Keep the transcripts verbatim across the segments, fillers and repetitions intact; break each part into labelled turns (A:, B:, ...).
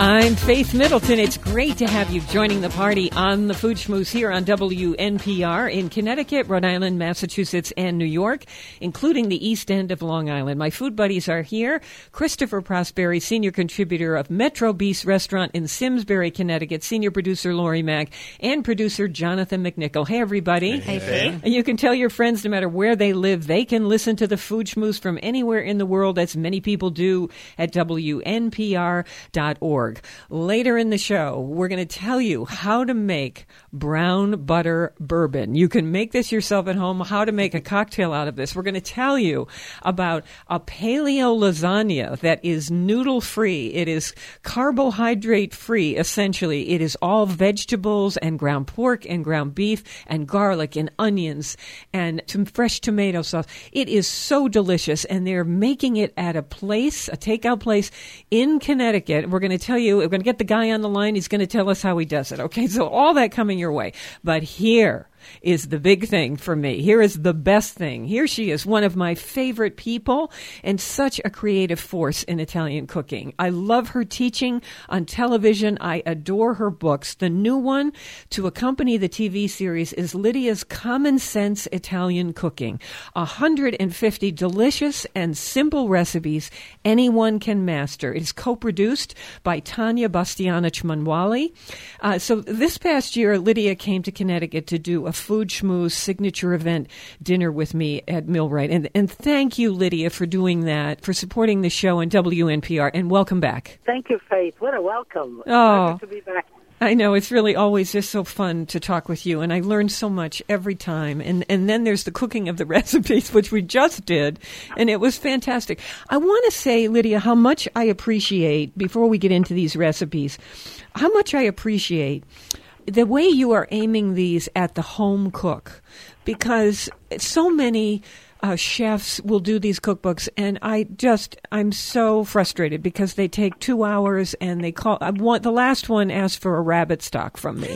A: I'm Faith Middleton. It's great to have you joining the party on the Food Schmooze here on W N P R in Connecticut, Rhode Island, Massachusetts, and New York, including the East End of Long Island. My food buddies are here. Christopher Prosperi, senior contributor of Metro Beast Restaurant in Simsbury, Connecticut, senior producer Lori Mack, and producer Jonathan McNichol. Hey, everybody.
B: Hey, Faith.
A: And you can tell your friends, no matter where they live, they can listen to the Food Schmooze from anywhere in the world, as many people do, at W N P R dot org. Later in the show, we're going to tell you how to make brown butter bourbon. You can make this yourself at home, how to make a cocktail out of this. We're going to tell you about a paleo lasagna that is noodle-free. It is carbohydrate-free, essentially. It is all vegetables and ground pork and ground beef and garlic and onions and some fresh tomato sauce. It is so delicious, and they're making it at a place, a takeout place in Connecticut. We're going to tell you, we're going to get the guy on the line. He's going to tell us how he does it. Okay, so all that coming your way. But here is the big thing for me. Here is the best thing. Here she is, one of my favorite people and such a creative force in Italian cooking. I love her teaching on television. I adore her books. The new one to accompany the T V series is Lydia's Common Sense Italian Cooking. one hundred fifty delicious and simple recipes anyone can master. It is co-produced by Tanya Bastianich Manwali. Uh, so this past year, Lydia came to Connecticut to do a Food Schmooze signature event dinner with me at Millwright. And, and thank you, Lydia, for doing that, for supporting the show on W N P R, and welcome back.
C: Thank you, Faith. What a welcome.
A: Oh,
C: Pleasure to be back.
A: I know. It's really always just so fun to talk with you, and I learn so much every time. And, and then there's the cooking of the recipes, which we just did, and it was fantastic. I want to say, Lydia, how much I appreciate, before we get into these recipes, how much I appreciate the way you are aiming these at the home cook, because so many uh, chefs will do these cookbooks, and I just, I'm so frustrated because they take two hours and they call, I want, the last one asked for a rabbit stock from me.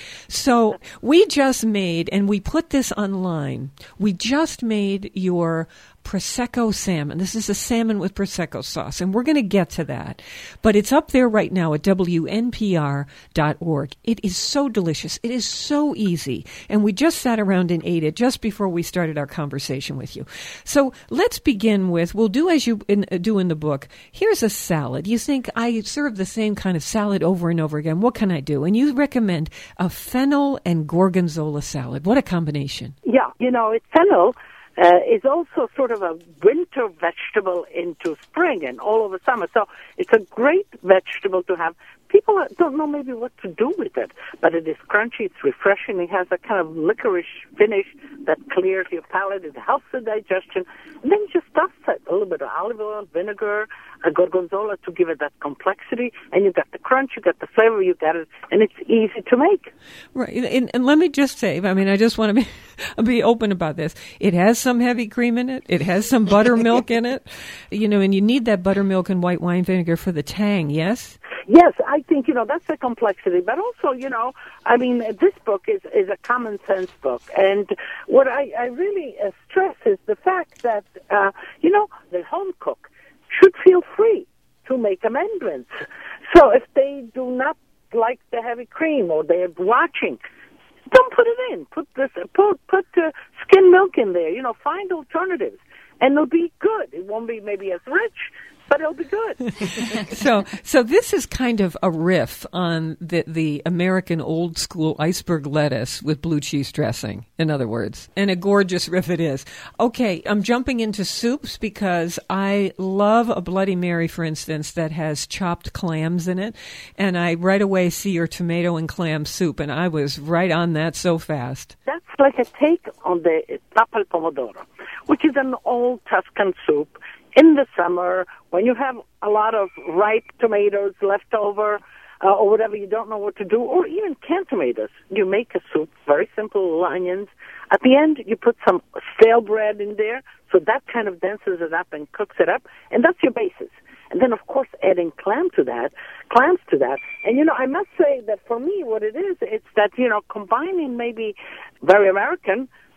A: So we just made, and we put this online, we just made your Prosecco salmon. This is a salmon with Prosecco sauce, and we're going to get to that. But it's up there right now at W N P R dot org. It is so delicious. It is so easy. And we just sat around and ate it just before we started our conversation with you. So let's begin with, we'll do as you in, uh, do in the book. Here's a salad. You think, I serve the same kind of salad over and over again. What can I do? And you recommend a fennel and gorgonzola salad. What a combination.
C: Yeah, you know, it's fennel. Uh, is also sort of a winter vegetable into spring and all over summer. So it's a great vegetable to have. People don't know maybe what to do with it, but it is crunchy, it's refreshing, it has a kind of licorice finish that clears your palate, it helps the digestion, and then you just stuff it, a little bit of olive oil, vinegar, a gorgonzola to give it that complexity, and you got the crunch, you got the flavor, you got it, and it's easy to make.
A: Right, and, and let me just say, I mean, I just want to be, be open about this. It has some heavy cream in it, it has some buttermilk in it, you know, and you need that buttermilk and white wine vinegar for the tang, yes?
C: Yes, I think, you know, that's the complexity. But also, you know, I mean, this book is, is a common sense book. And what I, I really uh, stress is the fact that, uh, you know, the home cook should feel free to make amendments. So if they do not like the heavy cream or they're watching, don't put it in. Put this, put, put uh, skim milk in there. You know, find alternatives. And it'll be good. It won't be maybe as rich, but it'll be good.
A: so so this is kind of a riff on the, the American old school iceberg lettuce with blue cheese dressing, in other words. And a gorgeous riff it is. Okay, I'm jumping into soups because I love a Bloody Mary, for instance, that has chopped clams in it. And I right away see your tomato and clam soup, and I was right on that so fast.
C: That's like a take on the tapa al pomodoro, which is an old Tuscan soup. In the summer, when you have a lot of ripe tomatoes left over, uh, or whatever, you don't know what to do, or even canned tomatoes, you make a soup, very simple, little onions. At the end, you put some stale bread in there, so that kind of denses it up and cooks it up, and that's your basis. And then, of course, adding clam to that, clams to that. And, you know, I must say that for me, what it is, it's that, you know, combining maybe very American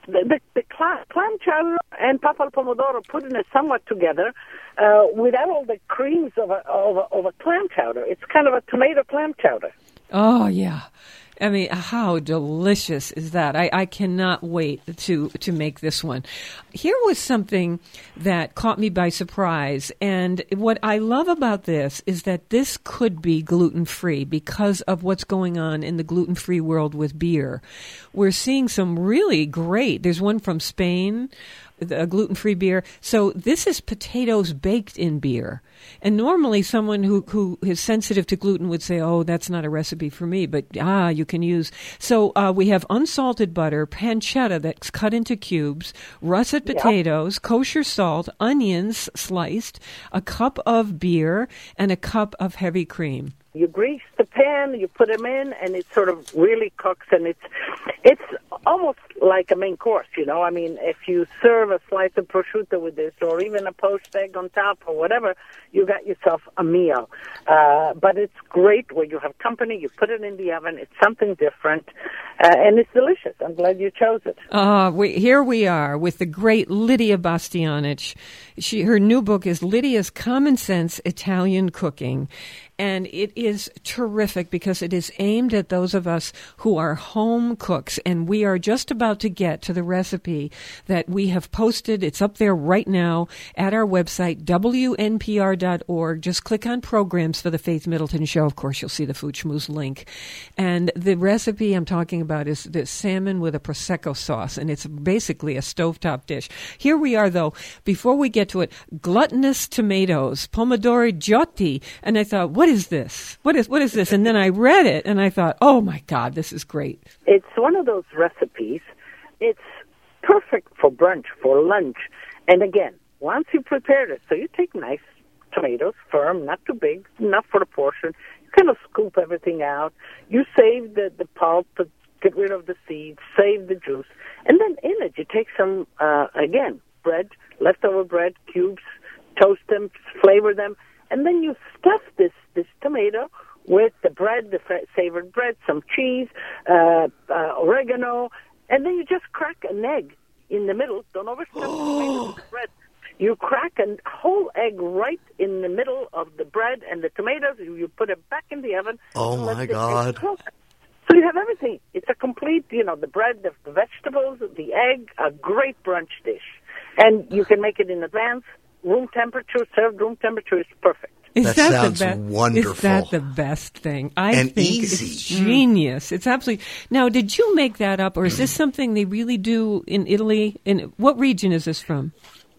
C: the, the, the clam, clam chowder and papa al pomodoro put in it somewhat together uh, without all the creams of a, of, a, of a clam chowder. It's kind of a tomato clam chowder.
A: Oh, yeah. I mean, how delicious is that? I, I cannot wait to, to make this one. Here was something that caught me by surprise. And what I love about this is that this could be gluten-free because of what's going on in the gluten-free world with beer. We're seeing some really great, there's one from Spain, a gluten-free beer. So this is potatoes baked in beer. And normally someone who, who is sensitive to gluten would say, oh, that's not a recipe for me. But, ah, you can use. So uh, we have unsalted butter, pancetta that's cut into cubes, russet potatoes, yeah. kosher salt, onions sliced, a cup of beer, and a cup of heavy cream.
C: You grease the pan, you put them in, and it sort of really cooks, and it's it's almost like a main course, you know. I mean, if you serve a slice of prosciutto with this, or even a poached egg on top, or whatever, you got yourself a meal. Uh, but it's great when you have company, you put it in the oven, it's something different, uh, and it's delicious. I'm glad you chose it.
A: Uh, we, here we are with the great Lidia Bastianich. She, her new book is Lidia's Common Sense Italian Cooking. And it is terrific because it is aimed at those of us who are home cooks. And we are just about to get to the recipe that we have posted. It's up there right now at our website, W N P R dot org. Just click on programs for the Faith Middleton Show. Of course, you'll see the Food Schmooze link. And the recipe I'm talking about is the salmon with a Prosecco sauce. And it's basically a stovetop dish. Here we are, though. Before we get to it, gluttonous tomatoes, pomodori giotti. And I thought, what What is this? What is what is this? And then I read it, and I thought, oh, my God, this is great.
C: It's one of those recipes. It's perfect for brunch, for lunch. And again, once you prepared it, so you take nice tomatoes, firm, not too big, enough for the portion. You kind of scoop everything out. You save the, the pulp, get rid of the seeds, save the juice. And then in it, you take some, uh, again, bread, leftover bread, cubes, toast them, flavor them. And then you stuff this, this tomato with the bread, the savored bread, some cheese, uh, uh, oregano, and then you just crack an egg in the middle. Don't overstuff the tomato with the bread. You crack a whole egg right in the middle of the bread and the tomatoes. You put it back in the oven.
B: Oh, my God.
C: So you have everything. It's a complete, you know, the bread, the, the vegetables, the egg, a great brunch dish. And you can make it in advance. Room temperature, served room temperature is perfect.
A: Is
B: that,
A: that
B: sounds
A: the be-
B: wonderful.
A: Is that the best thing? I
B: and
A: think
B: easy.
A: It's genius. It's absolutely. Now, did you make that up, or is this something they really do in Italy? In what region is this from?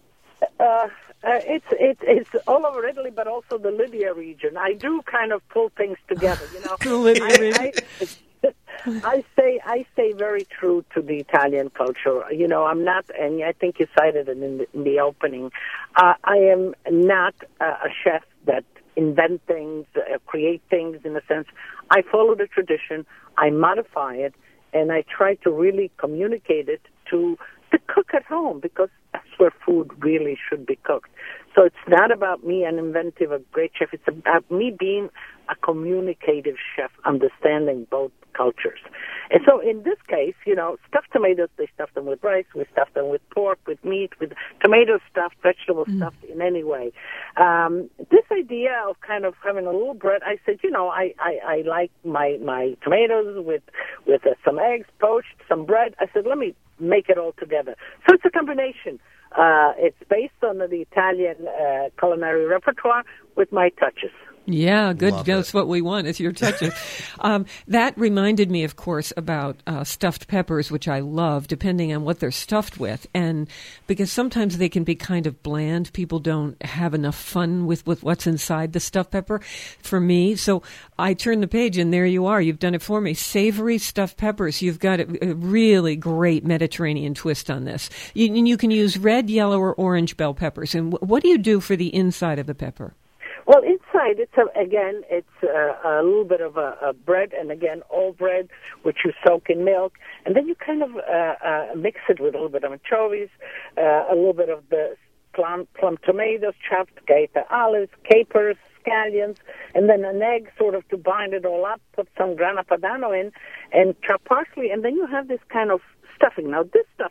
C: Uh, uh, it's it's it's all over Italy, but also the Lydia region. I do kind of pull things together, you know.
A: The Lydia
C: I,
A: region.
C: I, I stay I stay very true to the Italian culture. You know, I'm not, and I think you cited it in the, in the opening. Uh, I am not uh, a chef that invent things, uh, create things in a sense. I follow the tradition, I modify it, and I try to really communicate it to the cook at home, because that's where food really should be cooked. So it's not about me, an inventive, a great chef. It's about me being a communicative chef, understanding both cultures. And so in this case, you know, stuffed tomatoes, they stuff them with rice, we stuff them with pork, with meat, with tomatoes stuffed, vegetables mm. stuffed in any way. Um, this idea of kind of having a little bread, I said, you know, I, I, I like my, my tomatoes with, with uh, some eggs, poached, some bread. I said, let me make it all together. So it's a combination. Uh, it's based on the Italian uh, culinary repertoire with my touches.
A: Yeah, good.
B: Love
A: That's
B: it.
A: what we want, is your touches. um, that reminded me, of course, about uh, stuffed peppers, which I love, depending on what they're stuffed with. And because sometimes they can be kind of bland. People don't have enough fun with, with what's inside the stuffed pepper for me. So I turn the page, and there you are. You've done it for me. Savory stuffed peppers. You've got a, a really great Mediterranean twist on this. You, and you can use red, yellow, or orange bell peppers. And w- what do you do for the inside of the pepper?
C: Well, inside, it's a, again, it's a, a little bit of a, a bread, and again, all bread, which you soak in milk, and then you kind of uh, uh, mix it with a little bit of anchovies, uh, a little bit of the plum, plum tomatoes, chopped gaeta olives, capers, scallions, and then an egg sort of to bind it all up, put some grana padano in, and chop parsley, and then you have this kind of stuffing. Now, this stuffing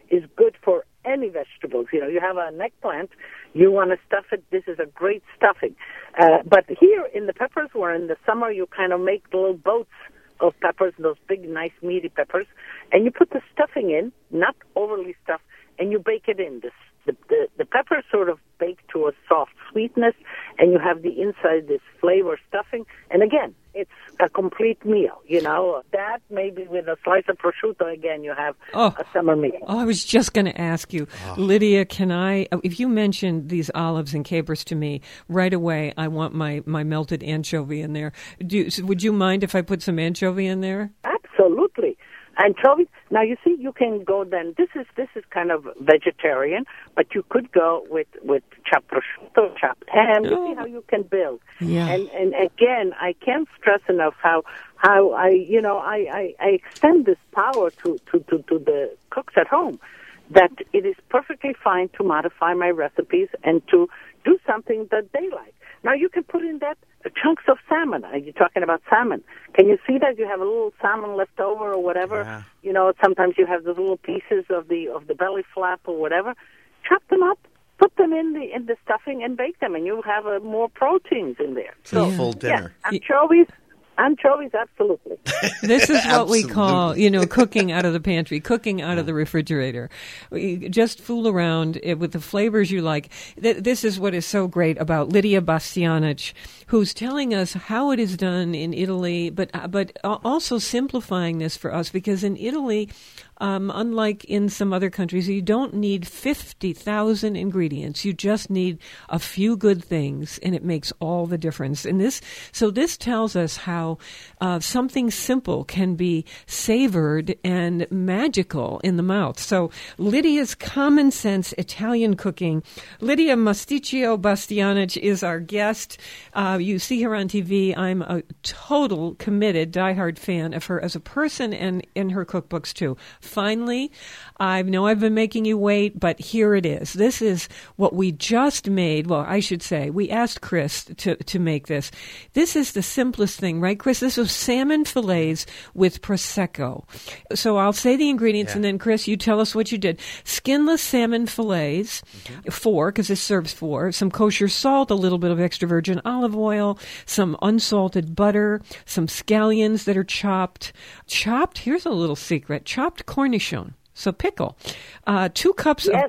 C: is good for any vegetables. You know, you have an eggplant, you want to stuff it, this is a great stuffing. Uh, but here in the peppers, where in the summer you kind of make little boats of peppers, those big, nice, meaty peppers, and you put the stuffing in, not overly stuffed, and you bake it in. The, the, the, the peppers sort of bake to a soft sweetness, and you have the inside, this flavor stuffing. And again, it's a complete meal, you know. That maybe with a slice of prosciutto, again, you have
A: oh.
C: a summer meal.
A: Oh, I was just going to ask you, oh. Lydia, can I, if you mentioned these olives and capers to me, right away I want my, my melted anchovy in there. Do you, would you mind if I put some anchovy in there?
C: Absolutely. Anchovies. Now you see, you can go then. This is this is kind of vegetarian, but you could go with with chopped prosciutto, chopped ham. You
A: oh.
C: see how you can build.
A: Yeah.
C: And and again, I can't stress enough how how I you know I, I, I extend this power to, to, to, to the cooks at home, that it is perfectly fine to modify my recipes and to do something that they like. Now you can put in that chunks of salmon. Are you talking about salmon? Can you see that you have a little salmon left over or whatever?
B: Yeah.
C: You know, sometimes you have the little pieces of the of the belly flap or whatever. Chop them up, put them in the in the stuffing, and bake them, and you have uh, more proteins in there.
B: It's
C: So
B: a full dinner.
C: Yeah, anchovies. Anchovies, absolutely.
A: This is what we
B: Absolutely.
A: call, you know, cooking out of the pantry, cooking out of the refrigerator. You just fool around with the flavors you like. This is what is so great about Lydia Bastianich, who's telling us how it is done in Italy, but but also simplifying this for us, because in Italy, Um, unlike in some other countries, you don't need fifty thousand ingredients. You just need a few good things, and it makes all the difference. And this, so this tells us how uh, something simple can be savored and magical in the mouth. So Lydia's Common Sense Italian Cooking. Lydia Masticcio Bastianich is our guest. Uh, you see her on T V. I'm a total committed, diehard fan of her as a person and in her cookbooks too. Finally, I know I've been making you wait, but here it is. This is what we just made. Well, I should say, we asked Chris to, to make this. This is the simplest thing, right, Chris? This was salmon fillets with Prosecco. So I'll say the ingredients,
B: Yeah.
A: and then, Chris, you tell us what you did. Skinless salmon fillets, mm-hmm. four, because this serves four, some kosher salt, a little bit of extra virgin olive oil, some unsalted butter, some scallions that are chopped. Chopped, here's a little secret, chopped cornichon. So pickle, uh, two cups
C: Yes.
A: of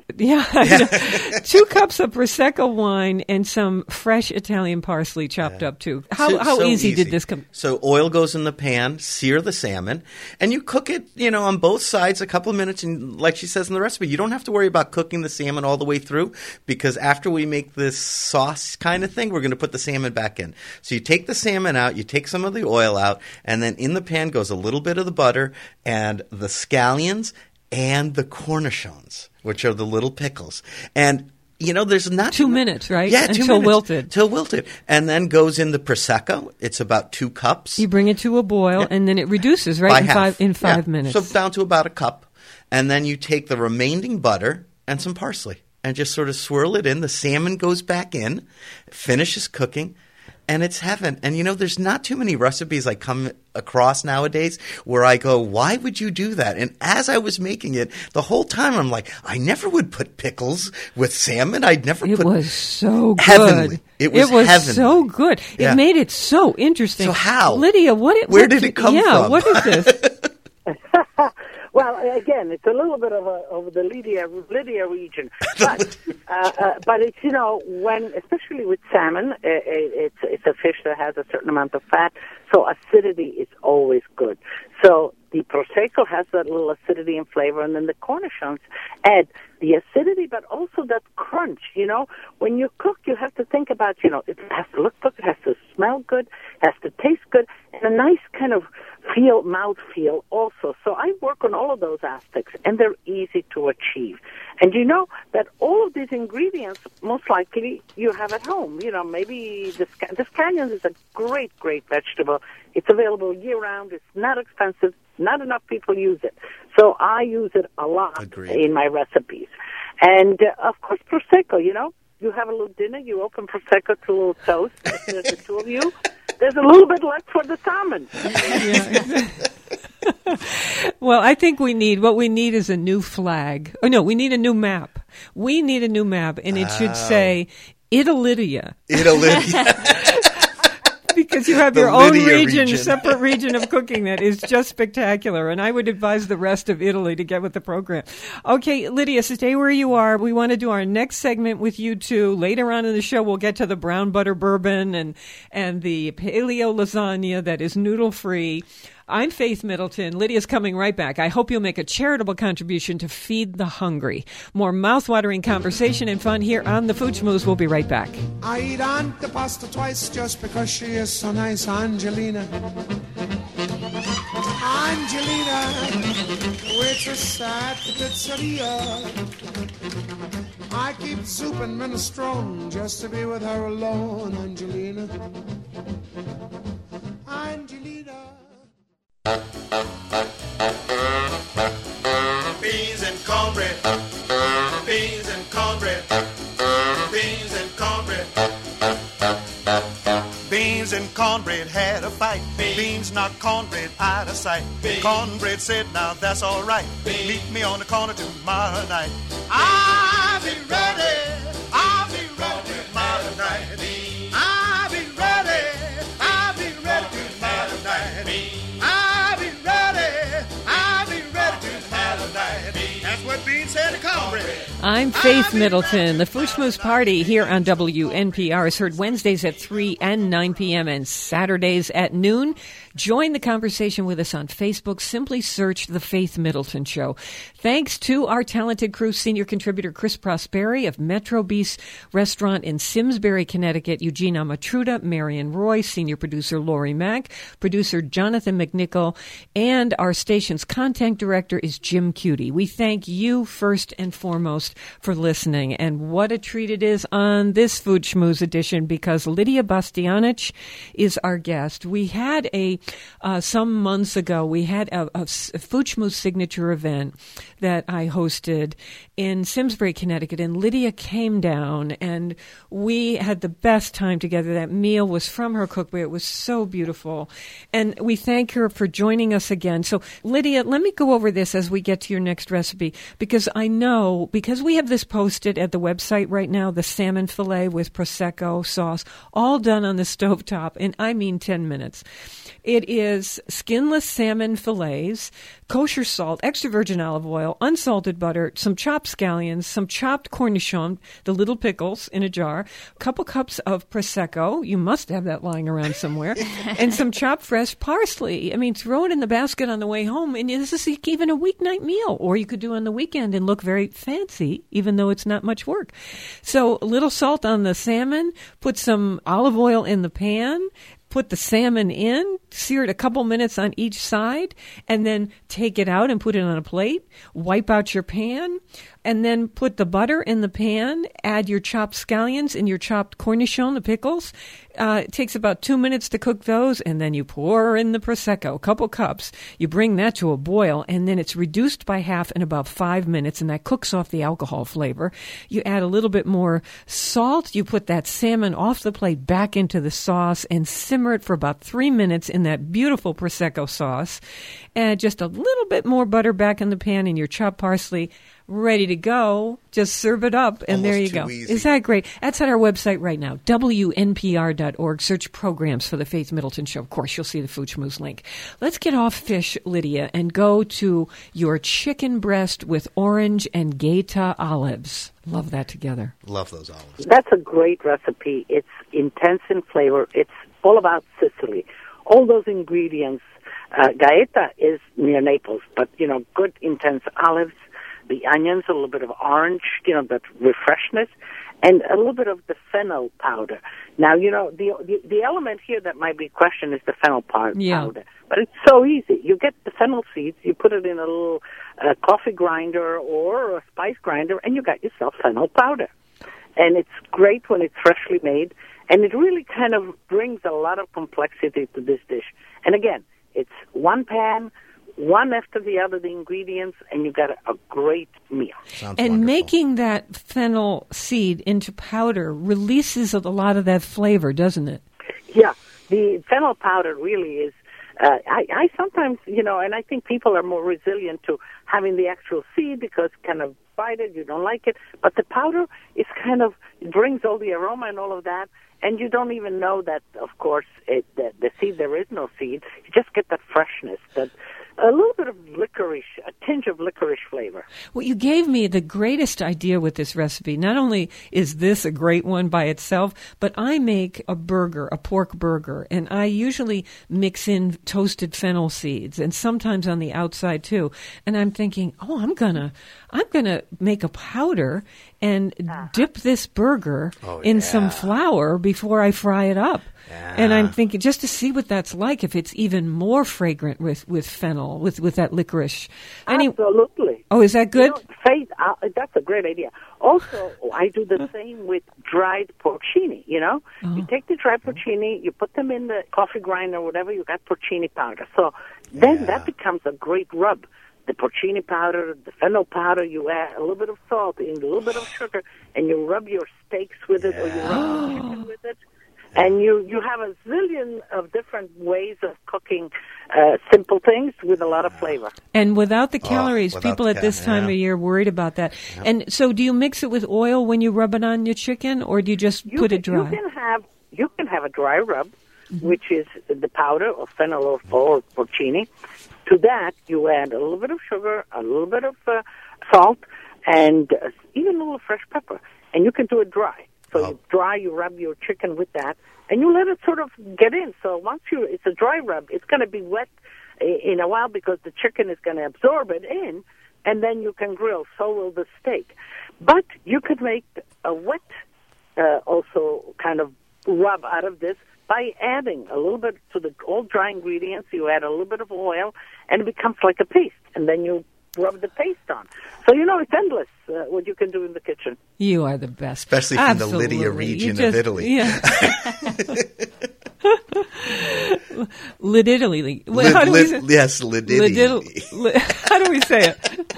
A: yeah, two cups of Prosecco wine, and some fresh Italian parsley chopped
B: Yeah.
A: up too. How
B: So-
A: how
B: so
A: easy,
B: easy.
A: did this come?
B: So oil goes in the pan, sear the salmon, and you cook it, you know, on both sides a couple of minutes. And like she says in the recipe, you don't have to worry about cooking the salmon all the way through, because after we make this sauce kind of thing, we're going to put the salmon back in. So you take the salmon out, you take some of the oil out, and then in the pan goes a little bit of the butter and the scallions and the cornichons, which are the little pickles. And, you know, there's not...
A: Two minutes, right?
B: Yeah, two
A: Until
B: minutes.
A: wilted.
B: Until wilted. And then goes in the Prosecco. It's about two cups.
A: You bring it to a boil,
B: Yeah.
A: and then it reduces, right,
B: By
A: in
B: half.
A: five in five
B: Yeah.
A: minutes.
B: So down to about a cup. And then you take the remaining butter and some parsley and just sort of swirl it in. The salmon goes back in, finishes cooking, and it's heaven. And, you know, there's not too many recipes I come across nowadays where I go, why would you do that? And as I was making it, the whole time I'm like, I never would put pickles with salmon. I'd never
A: It
B: put...
A: was so good.
B: Heavenly. It was heavenly.
A: so good. It
B: Yeah.
A: made it so interesting.
B: So how?
A: Lydia, what? It,
B: Where
A: what-
B: did it come
A: yeah,
B: from?
A: what is this?
C: Well, again, it's a little bit of a of the Lydia Lydia region, but uh, uh, but it's you know when especially with salmon, uh, it's it's a fish that has a certain amount of fat, so acidity is always good. So the Prosecco has that little acidity and flavor, and then the cornichons add the acidity, but also that crunch. You know, when you cook, you have to think about you know it has to look good, it has to smell good, it has to taste good, and a nice kind of feel, mouth feel also. So I work on all of those aspects, and they're easy to achieve. And you know that all of these ingredients, most likely, you have at home. You know, maybe the, sc- the scallions is a great, great vegetable. It's available year-round. It's not expensive. Not enough people use it. So I use it a lot
B: Agreed.
C: in my recipes. And, uh, of course, Prosecco, you know. You have a little dinner, you open Prosecco to a little toast. If there's the two of you, there's a little bit left for the salmon.
A: Yeah. Well, Well, I think we need, what we need is a new flag. Oh, no, we need a new map. We need a new map, and it should
B: Oh.
A: say Italydia.
B: Italy.
A: Because you have
B: The
A: your own
B: Lydia
A: region,
B: region.
A: separate region of cooking that is just spectacular. And I would advise the rest of Italy to get with the program. Okay, Lydia, stay where you are. We want to do our next segment with you two. Later on in the show, we'll get to the brown butter bourbon and, and the paleo lasagna that is noodle-free. I'm Faith Middleton. Lydia's coming right back. I hope you'll make a charitable contribution to feed the hungry. More mouth-watering conversation and fun here on The Food Schmooze. We'll be right back.
D: I eat antipasta twice just because she is so nice, Angelina. Angelina, waitress at the pizzeria. I keep soup and minestrone just to be with her alone, Angelina. Angelina.
E: Beans and cornbread. Beans and cornbread. Beans and cornbread. Beans and cornbread had a fight. Beans knocked cornbread out of sight. Cornbread said, now that's all right. Meet me on the corner tomorrow night. I'll be ready. I'll be ready tomorrow night. I'll be ready. I'll be ready tomorrow night. I'll be ready. I'll be ready tomorrow night. That's what Beans said to cornbread.
A: I'm Faith Middleton. The Food Schmooze Party here on W N P R is heard Wednesdays at three and nine p.m. and Saturdays at noon. Join the conversation with us on Facebook. Simply search The Faith Middleton Show. Thanks to our talented crew, senior contributor Chris Prosperi of Metro Beast Restaurant in Simsbury, Connecticut, Eugenia Matruda, Marion Roy, senior producer Lori Mack, producer Jonathan McNichol, and our station's content director is Jim Cutie. We thank you first and foremost for listening. And what a treat it is on this Food Schmooze edition because Lydia Bastianich is our guest. We had a Uh, some months ago, we had a, a, a Food Schmooze signature event that I hosted in Simsbury, Connecticut, and Lydia came down, and we had the best time together. That meal was from her cookbook. It was so beautiful, and we thank her for joining us again. So, Lydia, let me go over this as we get to your next recipe, because I know, because we have this posted at the website right now, the salmon fillet with Prosecco sauce, all done on the stovetop, and I mean ten minutes. It is skinless salmon fillets, kosher salt, extra virgin olive oil, unsalted butter, some chopped scallions, some chopped cornichon, the little pickles in a jar, a couple cups of Prosecco, you must have that lying around somewhere, and some chopped fresh parsley. I mean, throw it in the basket on the way home, and this is even a weeknight meal, or you could do on the weekend and look very fancy, even though it's not much work. So a little salt on the salmon, put some olive oil in the pan, put the salmon in, sear it a couple minutes on each side, and then take it out and put it on a plate. Wipe out your pan, and then put the butter in the pan. Add your chopped scallions and your chopped cornichon, the pickles. Uh, it takes about two minutes to cook those, and then you pour in the Prosecco, a couple cups. You bring that to a boil, and then it's reduced by half in about five minutes, and that cooks off the alcohol flavor. You add a little bit more salt. You put that salmon off the plate back into the sauce and simmer it for about three minutes in that beautiful Prosecco sauce. Add just a little bit more butter back in the pan and your chopped parsley. Ready to go. Just serve it up, and
B: Almost
A: there you
B: too
A: go.
B: easy.
A: Is that great? That's at our website right now, W N P R dot org. Search programs for the Faith Middleton Show. Of course, you'll see the Food Schmooze link. Let's get off fish, Lydia, and go to your chicken breast with orange and Gaeta olives. Love that together.
B: Love those olives.
C: That's a great recipe. It's intense in flavor. It's all about Sicily. All those ingredients. Uh, Gaeta is near Naples, but, you know, good intense olives, the onions, a little bit of orange, you know, that refreshness, and a little bit of the fennel powder. Now, you know, the the, the element here that might be questioned is the fennel pow-
A: Yeah.
C: powder. But it's so easy. You get the fennel seeds, you put it in a little uh, coffee grinder or a spice grinder, and you got yourself fennel powder. And it's great when it's freshly made, and it really kind of brings a lot of complexity to this dish. And again, it's one pan, one after the other, the ingredients, and you got a, a great meal.
B: Sounds
A: And
B: wonderful.
A: making that fennel seed into powder releases a lot of that flavor, doesn't it?
C: Yeah, the fennel powder really is uh, I, I sometimes, you know, and I think people are more resilient to having the actual seed because kind of bite it, you don't like it. But the powder is kind of, it brings all the aroma and all of that. And you don't even know that, of course, it, the, the seed, there is no seed. You just get that freshness, that a little bit of licorice, a tinge of licorice flavor.
A: Well, you gave me the greatest idea with this recipe. Not only is this a great one by itself, but I make a burger, a pork burger, and I usually mix in toasted fennel seeds, and sometimes on the outside too. And I'm thinking, oh, I'm gonna, I'm gonna make a powder and uh-huh. dip this burger
B: oh,
A: in
B: yeah.
A: some flour before I fry it up.
B: Yeah.
A: And I'm thinking, just to see what that's like, if it's even more fragrant with, with fennel, with, with that licorice. Any-
C: Absolutely.
A: Oh, is that good?
C: You know, Faith, uh, that's a great idea. Also, I do the same with dried porcini, you know?
A: Oh.
C: You take the dried porcini, you put them in the coffee grinder or whatever, you got porcini powder. So then
B: Yeah.
C: that becomes a great rub. The porcini powder, the fennel powder, you add a little bit of salt and a little bit of sugar, and you rub your steaks with it, or you rub your chicken with it. And you, you have a zillion of different ways of cooking uh, simple things with a lot of flavor.
A: And without the calories,
B: without
A: people
B: the
A: at this
B: ca-
A: time
B: yeah.
A: of year worried about that.
B: Yep.
A: And so do you mix it with oil when you rub it on your chicken, or do you just
C: You
A: put
C: can,
A: it dry?
C: You can have you can have a dry rub, mm-hmm. which is the powder of fennel or, or porcini. To that, you add a little bit of sugar, a little bit of uh, salt, and uh, even a little fresh pepper. And you can do it dry. So
B: Oh.
C: you dry, you rub your chicken with that, and you let it sort of get in. So once you, it's a dry rub, it's going to be wet in a while because the chicken is going to absorb it in, and then you can grill. So will the steak. But you could make a wet, uh, also kind of rub out of this by adding a little bit to the all dry ingredients. You add a little bit of oil, and it becomes like a paste, and then you rub the paste on. So, you know, it's endless uh, what you can do in the kitchen.
A: You are the best.
B: Especially from
A: Absolutely.
B: the Lydia region
A: You just-
B: of Italy.
A: Yeah. Lididily. Wait,
B: Lid-
A: how do we
B: lid-
A: say
B: yes, Lididi.
A: Lididil- li- How do we say it?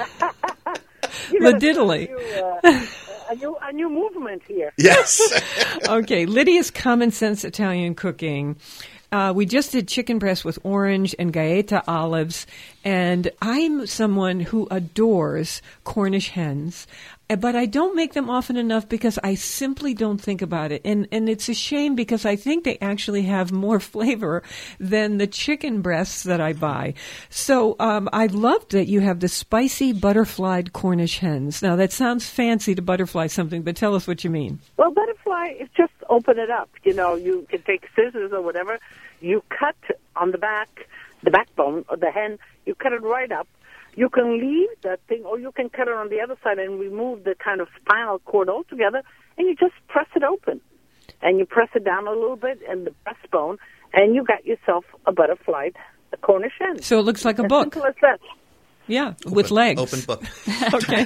C: You know,
A: Lididily.
C: A new, uh, a, new, a new movement here.
B: Yes.
A: Okay, Lydia's Common Sense Italian Cooking. Uh, we just did chicken breast with orange and Gaeta olives, and I'm someone who adores Cornish hens, but I don't make them often enough because I simply don't think about it. And and it's a shame because I think they actually have more flavor than the chicken breasts that I buy. So um, I love that you have the spicy butterflied Cornish hens. Now, that sounds fancy to butterfly something, but tell us what you mean.
C: Well, butterfly is just open it up. You know, you can take scissors or whatever. You cut on the back, the backbone of the hen. You cut it right up. You can leave that thing, or you can cut it on the other side and remove the kind of spinal cord altogether, and you just press it open. And you press it down a little bit, and the breastbone, and you got yourself a butterflied a Cornish hen.
A: So it looks like a
C: as
A: book.
C: Simple as that.
A: Yeah, with legs.
B: Open book.
A: Okay.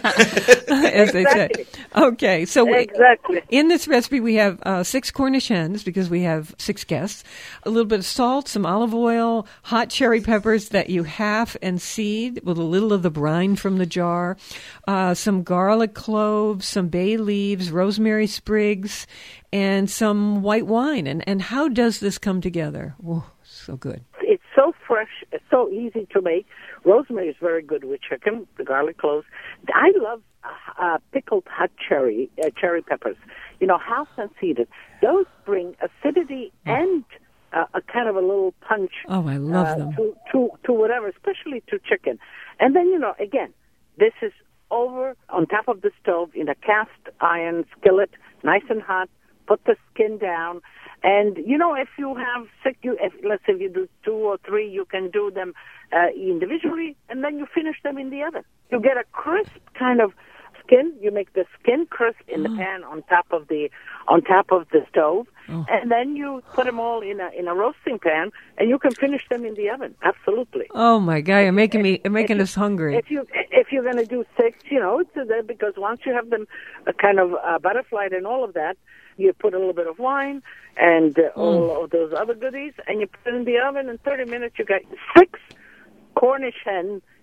A: As they say.
C: Exactly.
A: Okay, so we,
C: Exactly.
A: in this recipe we have uh, six Cornish hens because we have six guests, a little bit of salt, some olive oil, hot cherry peppers that you half and seed with a little of the brine from the jar, uh, some garlic cloves, some bay leaves, rosemary sprigs, and some white wine. And, and how does this come together? Oh, so good.
C: It's so fresh, it's so easy to make. Rosemary is very good with chicken, the garlic cloves. I love uh, uh, pickled hot cherry uh, cherry peppers. You know, half unseeded. Those bring acidity and uh, a kind of a little punch.
A: Oh, I love
C: uh,
A: them.
C: To, to, to whatever, especially to chicken. And then, you know, again, this is over on top of the stove in a cast iron skillet, nice and hot. Put the skin down. And, you know, if you have six, you, if, let's say if you do two or three, you can do them uh, individually, and then you finish them in the oven. You get a crisp kind of skin. You make the skin crisp in the pan on top of the on top of the stove,
A: Oh.
C: and then you put them all in a in a roasting pan, and you can finish them in the oven. Absolutely.
A: Oh my God, you're making me, you're making us hungry.
C: If you if you're going to do six, you know, it's uh, because once you have them uh, kind of uh, butterflied and all of that, you put a little bit of wine and uh, all of those other goodies, and you put it in the oven. In thirty minutes, you got six Cornish hen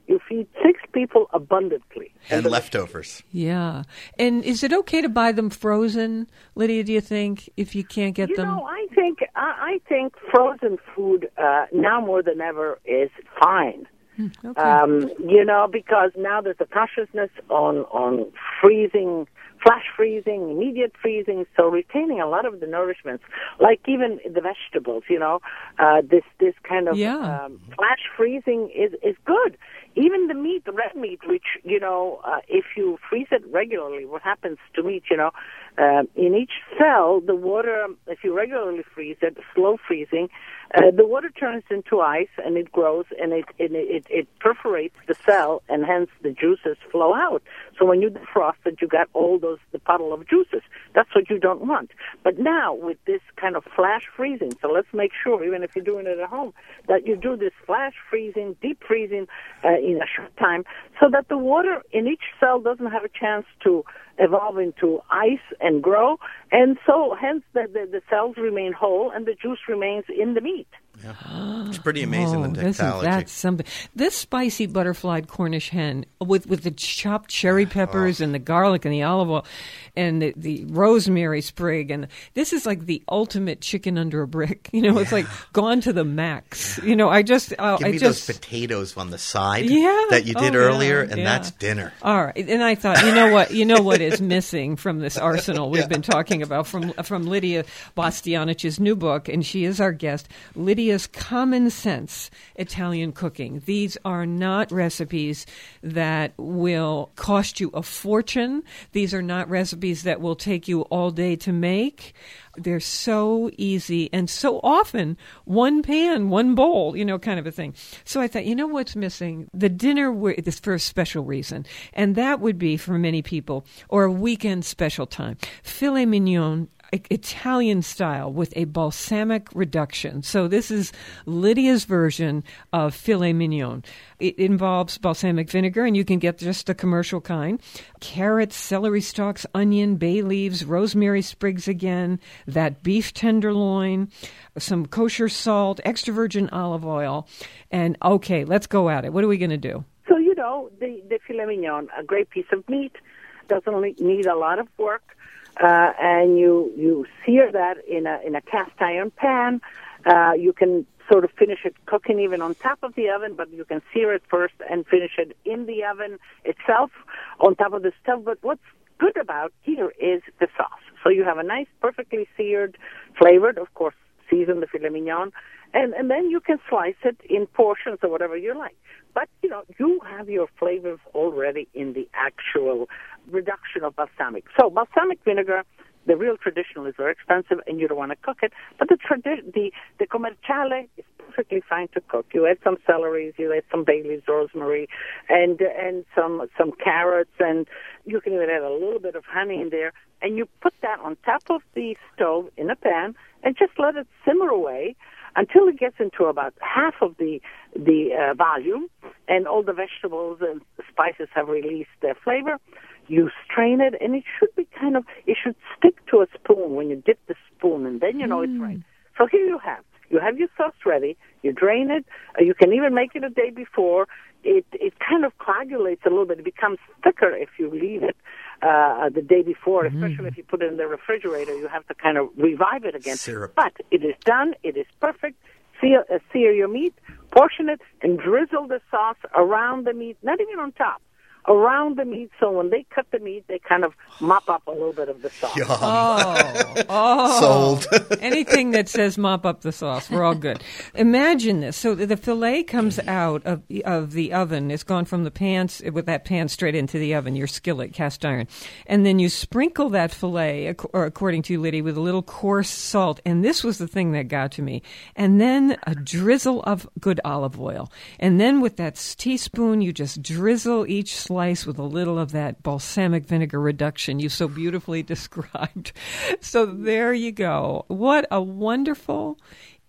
C: you feed six people abundantly.
B: And leftovers.
A: Yeah. And is it okay to buy them frozen, Lydia, do you think, if you can't get
C: you
A: them?
C: You know, I think, I, I think frozen food uh, now more than ever is fine.
A: Okay.
C: Um, you know, because now there's a consciousness on, on freezing, flash freezing, immediate freezing, so retaining a lot of the nourishments, like even the vegetables, you know, uh, this this kind of
A: yeah.
C: um, flash freezing is, is good. Even the meat, the red meat, which, you know, uh, if you freeze it regularly, what happens to meat, you know, uh, in each cell, the water, if you regularly freeze it, slow freezing, uh, the water turns into ice and it grows and it, it, it, it perforates the cell and hence the juices flow out. So when you defrost it, you got all those, the puddle of juices. That's what you don't want. But now with this kind of flash freezing, so let's make sure, even if you're doing it at home, that you do this flash freezing, deep freezing uh, in a short time so that the water in each cell doesn't have a chance to evolve into ice and grow, and so hence the, the, the cells remain whole and the juice remains in the meat.
B: Yeah. It's pretty amazing,
A: oh,
B: the technology.
A: That's something. This spicy butterflied Cornish hen with, with the chopped cherry peppers oh. and the garlic and the olive oil and the, the rosemary sprig, and this is like the ultimate chicken under a brick. You know, yeah. It's like gone to the max. You know, I just uh,
B: give
A: I
B: me
A: just,
B: those potatoes on the side
A: yeah.
B: that you did
A: oh,
B: earlier,
A: yeah.
B: and
A: yeah.
B: that's dinner.
A: All right, and I thought, you know what, you know what is missing from this arsenal we've yeah. been talking about from from Lydia Bastianich's new book, and she is our guest, Lydia's Common Sense Italian Cooking. These are not recipes that will cost you a fortune. These are not recipes that will take you all day to make. They're so easy and so often one pan, one bowl, you know, kind of a thing. So I thought, you know what's missing? The dinner is for a special reason, and that would be for many people, or a weekend special time. Filet mignon, Italian style with a balsamic reduction. So this is Lydia's version of filet mignon. It involves balsamic vinegar, and you can get just the commercial kind. Carrots, celery stalks, onion, bay leaves, rosemary sprigs again, that beef tenderloin, some kosher salt, extra virgin olive oil. And okay, let's go at it. What are we going to do?
C: So, you know, the, the filet mignon, a great piece of meat, doesn't need a lot of work. Uh, and you, you sear that in a, in a cast iron pan. Uh, you can sort of finish it cooking even on top of the oven, but you can sear it first and finish it in the oven itself on top of the stove. But what's good about here is the sauce. So you have a nice, perfectly seared, flavored, of course, seasoned the filet mignon, and, and then you can slice it in portions or whatever you like. But, you know, you have your flavors already in the actual reduction of balsamic. So balsamic vinegar, the real traditional, is very expensive, and you don't want to cook it. But the tradi- the the commerciale is perfectly fine to cook. You add some celery, you add some bay leaves, rosemary, and and some some carrots, and you can even add a little bit of honey in there. And you put that on top of the stove in a pan, and just let it simmer away until it gets into about half of the the uh, volume, and all the vegetables and spices have released their flavor. You strain it, and it should be kind of, it should stick to a spoon when you dip the spoon, and then you know mm. it's right. So here you have, you have your sauce ready, you drain it, uh, you can even make it a day before. It it kind of coagulates a little bit. It becomes thicker if you leave it uh, the day before, mm. especially if you put it in the refrigerator. You have to kind of revive it again.
B: Syrup.
C: But it is done. It is perfect. Sear, uh, sear your meat, portion it, and drizzle the sauce around the meat, not even on top, around the meat, so when they cut the meat, they kind of mop up a little bit of the sauce.
B: Yum.
A: Oh, oh.
B: Sold.
A: Anything that says mop up the sauce, we're all good. Imagine this. So the filet comes out of of the oven. It's gone from the pan, with that pan straight into the oven, your skillet, cast iron. And then you sprinkle that filet, or according to you, Lydia, with a little coarse salt. And this was the thing that got to me. And then a drizzle of good olive oil. And then with that teaspoon, you just drizzle each slice with a little of that balsamic vinegar reduction you so beautifully described. So there you go. What a wonderful,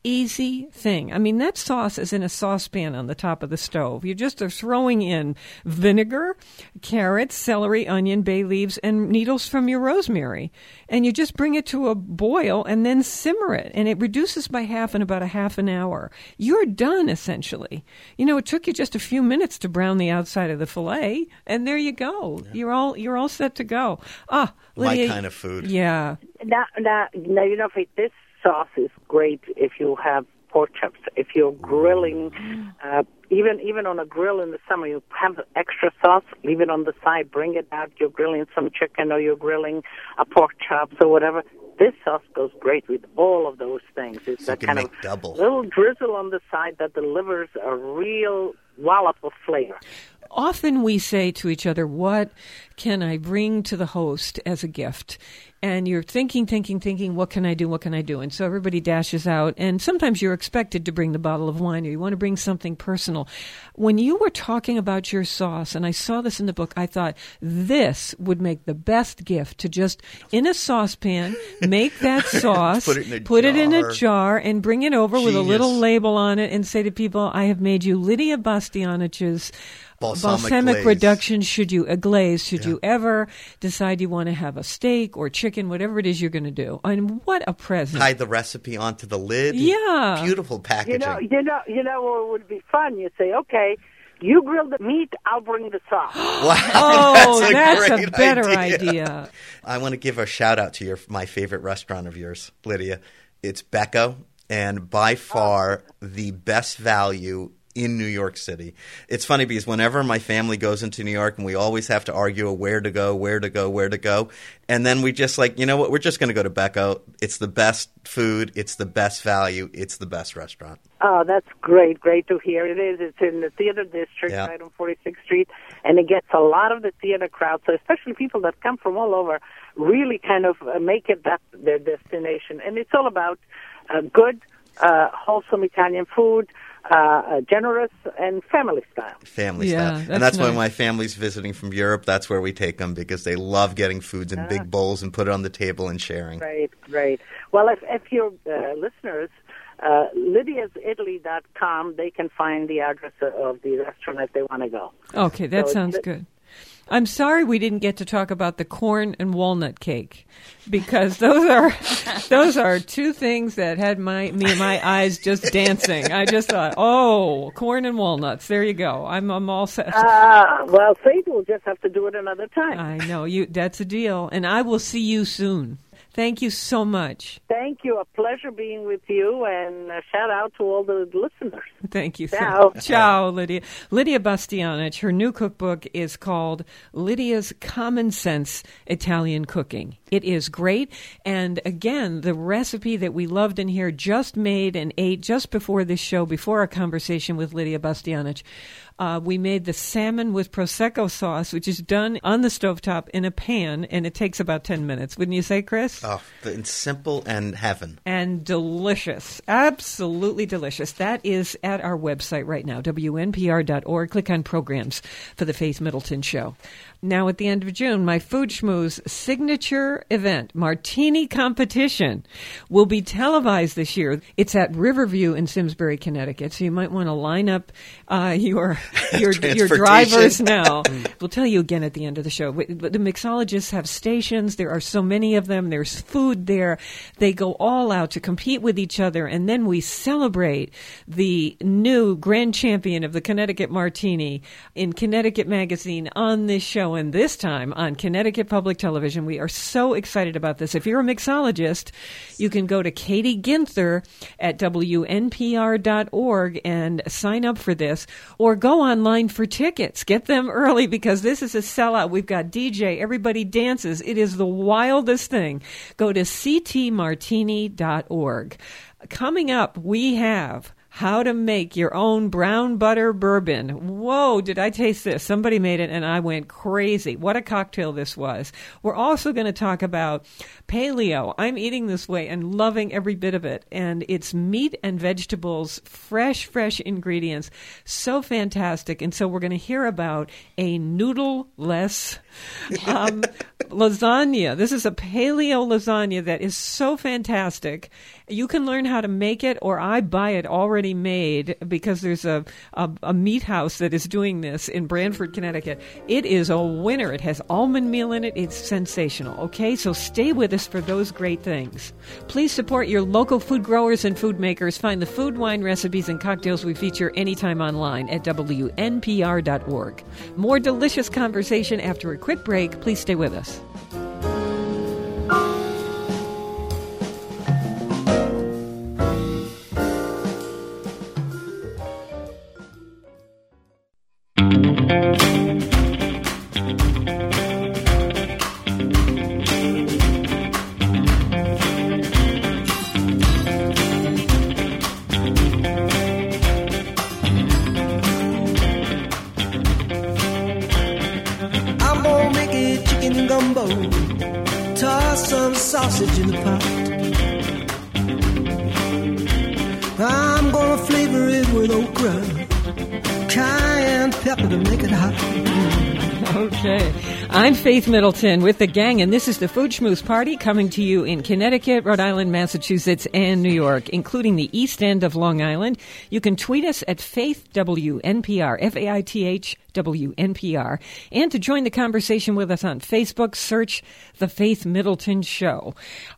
A: easy thing. I mean, that sauce is in a saucepan on the top of the stove. You just are throwing in vinegar, carrots, celery, onion, bay leaves, and needles from your rosemary. And you just bring it to a boil and then simmer it. And it reduces by half in about a half an hour. You're done, essentially. You know, it took you just a few minutes to brown the outside of the filet, and there you go. Yeah. You're all you're all set to go. Ah, Lydia,
B: my kind of food.
A: Yeah.
C: Now, now, now you know, this sauce is great if you have pork chops. If you're grilling, uh, even even on a grill in the summer, you have extra sauce, leave it on the side, bring it out. You're grilling some chicken or you're grilling a pork chops or whatever. This sauce goes great with all of those things. It's
B: so
C: a kind of
B: double.
C: little drizzle on the side that delivers a real wallop of flavor.
A: Often we say to each other, what can I bring to the host as a gift? And you're thinking, thinking, thinking, what can I do, what can I do? And so everybody dashes out, and sometimes you're expected to bring the bottle of wine, or you want to bring something personal. When you were talking about your sauce, and I saw this in the book, I thought this would make the best gift, to just, in a saucepan, make that sauce,
B: put, it in, a
A: put
B: jar.
A: it in a jar, and bring it over
B: Genius.
A: with a little label on it, and say to people, I have made you Lydia Bastianich's
B: Balsamic,
A: balsamic
B: glaze.
A: reduction. Should you a glaze? Should
B: Yeah.
A: you ever decide you want to have a steak or chicken, whatever it is you're going to do? And what a present!
B: Hide the recipe onto the lid.
A: Yeah,
B: Beautiful packaging.
C: You know, you know, you know what would be fun? You say, okay, you grill the meat, I'll bring the sauce.
B: Wow,
A: oh,
B: that's a,
A: that's a
B: great
A: better
B: idea.
A: idea.
B: I want to give a shout out to your my favorite restaurant of yours, Lydia. It's Becco, and by far the best value in New York City. It's funny because whenever my family goes into New York, and we always have to argue where to go, where to go, where to go, and then we just like, you know what, we're just going to go to Becco. It's the best food. It's the best value. It's the best restaurant.
C: Oh, that's great. Great to hear. It is. It's in the theater district,
B: Yeah.
C: right on forty-sixth Street, and it gets a lot of the theater crowd, so especially people that come from all over really kind of uh, make it that their destination. And it's all about uh, good, uh, wholesome Italian food, Uh, uh, generous and family style.
B: Family
A: Yeah,
B: style.
A: that's
B: And that's
A: nice.
B: when my family's visiting from Europe, that's where we take them because they love getting foods in big bowls and put it on the table and sharing.
C: Great, great. Well, if, if your uh, listeners, uh, lydias italy dot com, they can find the address of the restaurant if they want to go.
A: Okay, that
C: So
A: sounds
C: it's-
A: good. I'm sorry we didn't get to talk about the corn and walnut cake, because those are those are two things that had my me my eyes just dancing. I just thought, oh, corn and walnuts. There you go. I'm I'm all set.
C: Uh, well, Faith will just have to do it another time.
A: I know you. That's a deal, and I will see you soon. Thank you so much.
C: Thank you. A pleasure being with you, and a shout out to all the listeners.
A: Thank you.
C: Ciao.
A: Ciao, Lydia. Lydia Bastianich, her new cookbook is called Lydia's Common Sense Italian Cooking. It is great. And again, the recipe that we loved in here, just made and ate just before this show, before our conversation with Lydia Bastianich. Uh, we made the salmon with Prosecco sauce, which is done on the stovetop in a pan, and it takes about ten minutes. Wouldn't you say, Chris?
B: Oh, it's simple and heaven.
A: And delicious. Absolutely delicious. That is at our website right now, W N P R dot org. Click on Programs for the Faith Middleton Show. Now, at the end of June, my Food Schmooze signature event, Martini Competition, will be televised this year. It's at Riverview in Simsbury, Connecticut, so you might want to line up uh, your your, your drivers now. We'll tell you again at the end of the show. But the mixologists have stations. There are so many of them. There's food there. They go all out to compete with each other, and then we celebrate the new grand champion of the Connecticut Martini in Connecticut Magazine on this show. And this time on Connecticut Public Television. We are so excited about this. If you're a mixologist, you can go to Katie Ginther at W N P R dot org and sign up for this, or go online for tickets. Get them early because this is a sellout. We've got D J. Everybody dances. It is the wildest thing. Go to C T martini dot org. Coming up, we have how to make your own brown butter bourbon. Whoa, did I taste this? Somebody made it and I went crazy. What a cocktail this was. We're also going to talk about paleo. I'm eating this way and loving every bit of it. And it's meat and vegetables, fresh, fresh ingredients. So fantastic. And so we're going to hear about a noodle-less um, lasagna. This is a paleo lasagna that is so fantastic. You can learn how to make it, or I buy it already made because there's a, a, a meat house that is doing this in Branford, Connecticut. It is a winner. It has almond meal in it. It's sensational, okay? So stay with us for those great things. Please support your local food growers and food makers. Find the food, wine, recipes, and cocktails we feature anytime online at W N P R dot org. More delicious conversation after a quick break. Please stay with us.
F: Sausage in the pot. I'm gonna flavor it with okra, cayenne pepper to make it hot.
A: Okay. I'm Faith Middleton with the gang, and this is the Food Schmooze Party coming to you in Connecticut, Rhode Island, Massachusetts, and New York, including the East End of Long Island. You can tweet us at Faith W N P R, F A I T H W N P R. And to join the conversation with us on Facebook, search The Faith Middleton Show.